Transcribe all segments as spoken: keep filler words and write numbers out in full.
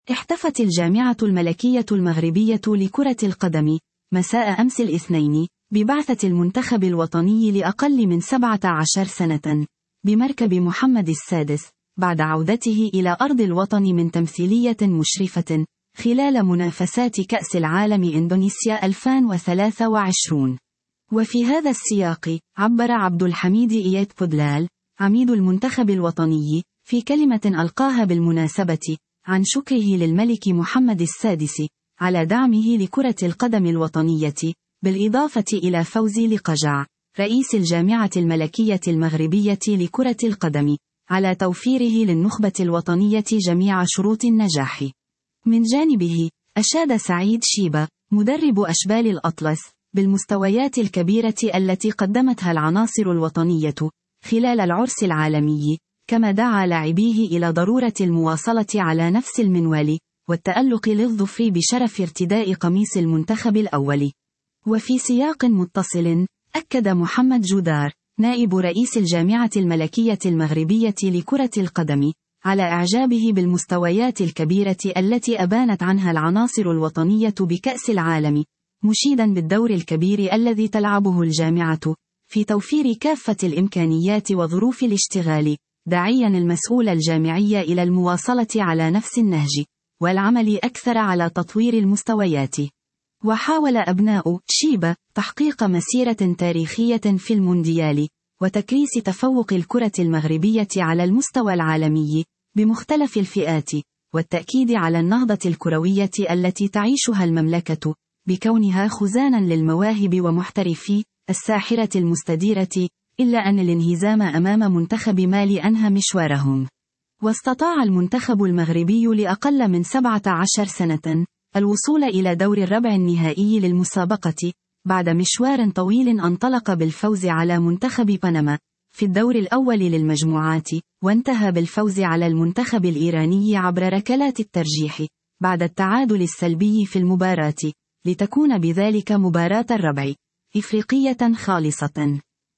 احتفت الجامعة الملكية المغربية لكرة القدم مساء أمس الاثنين ببعثة المنتخب الوطني لأقل من سبعة عشر سنة بمركب محمد السادس بعد عودته إلى أرض الوطن من تمثيلية مشرفة خلال منافسات كأس العالم إندونيسيا ألفين وثلاثة وعشرين. وفي هذا السياق عبر عبد الحميد إياد بودلال عميد المنتخب الوطني في كلمة ألقاها بالمناسبة عن شكره للملك محمد السادس على دعمه لكرة القدم الوطنية، بالإضافة إلى فوزي لقجع رئيس الجامعة الملكية المغربية لكرة القدم على توفيره للنخبة الوطنية جميع شروط النجاح. من جانبه أشاد سعيد شيبة مدرب أشبال الأطلس بالمستويات الكبيرة التي قدمتها العناصر الوطنية خلال العرس العالمي، كما دعا لاعبيه إلى ضرورة المواصلة على نفس المنوال والتألق للظفر بشرف ارتداء قميص المنتخب الأول. وفي سياق متصل أكد محمد جودار نائب رئيس الجامعة الملكية المغربية لكرة القدم على إعجابه بالمستويات الكبيرة التي أبانت عنها العناصر الوطنية بكأس العالم، مشيدا بالدور الكبير الذي تلعبه الجامعة في توفير كافة الإمكانيات وظروف الاشتغال، داعيا المسؤول الجامعي إلى المواصلة على نفس النهج والعمل أكثر على تطوير المستويات. وحاول أبناء شيبة تحقيق مسيرة تاريخية في المونديال وتكريس تفوق الكرة المغربية على المستوى العالمي بمختلف الفئات، والتأكيد على النهضة الكروية التي تعيشها المملكة بكونها خزانا للمواهب ومحترفي الساحرة المستديرة، إلا أن الانهزام أمام منتخب مالي أنهى مشوارهم. واستطاع المنتخب المغربي لأقل من سبعة عشر سنة الوصول إلى دور الربع النهائي للمسابقة بعد مشوار طويل انطلق بالفوز على منتخب بنما في الدور الأول للمجموعات، وانتهى بالفوز على المنتخب الإيراني عبر ركلات الترجيح بعد التعادل السلبي في المباراة، لتكون بذلك مباراة الربع إفريقية خالصة.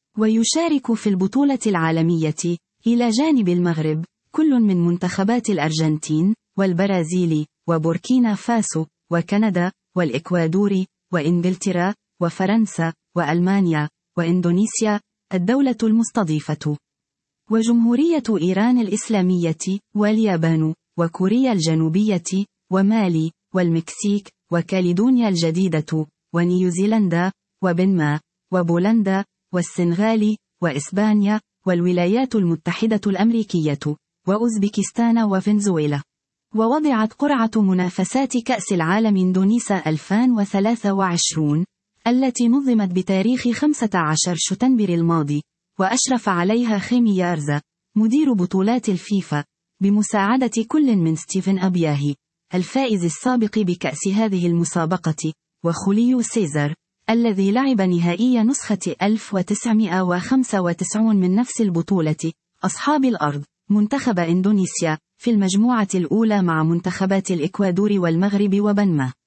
ويشارك في البطولة العالمية إلى جانب المغرب كل من منتخبات الأرجنتين والبرازيل وبوركينا فاسو وكندا والإكوادور وإنجلترا وفرنسا وألمانيا وإندونيسيا الدولة المستضيفة، وجمهورية إيران الإسلامية واليابان وكوريا الجنوبية ومالي والمكسيك وكاليدونيا الجديدة ونيوزيلندا وبنما وبولندا والسنغال وإسبانيا والولايات المتحدة الأمريكية وأوزبكستان وفنزويلا. ووضعت قرعة منافسات كأس العالم إندونيسيا ألفين وثلاثة وعشرين التي نظمت بتاريخ خمسة عشر شتنبر الماضي، وأشرف عليها خيمي يارزا مدير بطولات الفيفا بمساعدة كل من ستيفن أبياهي الفائز السابق بكأس هذه المسابقة، وخوليو سيزر الذي لعب نهائي نسخة ألف وتسعمائة وخمسة وتسعين من نفس البطولة أصحاب الأرض منتخب إندونيسيا في المجموعة الأولى مع منتخبات الإكوادور والمغرب وبنما.